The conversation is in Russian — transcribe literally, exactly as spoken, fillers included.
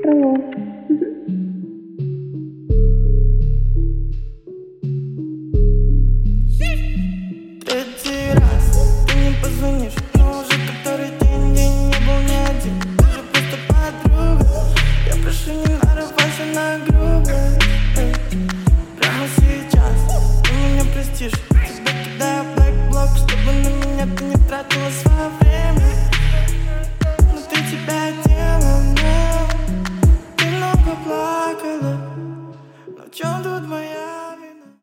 островов. Третий раз ты не позвонишь, но уже который день я не был ни один. Ты же просто подруга, я прошу, не нарывайся на грубость.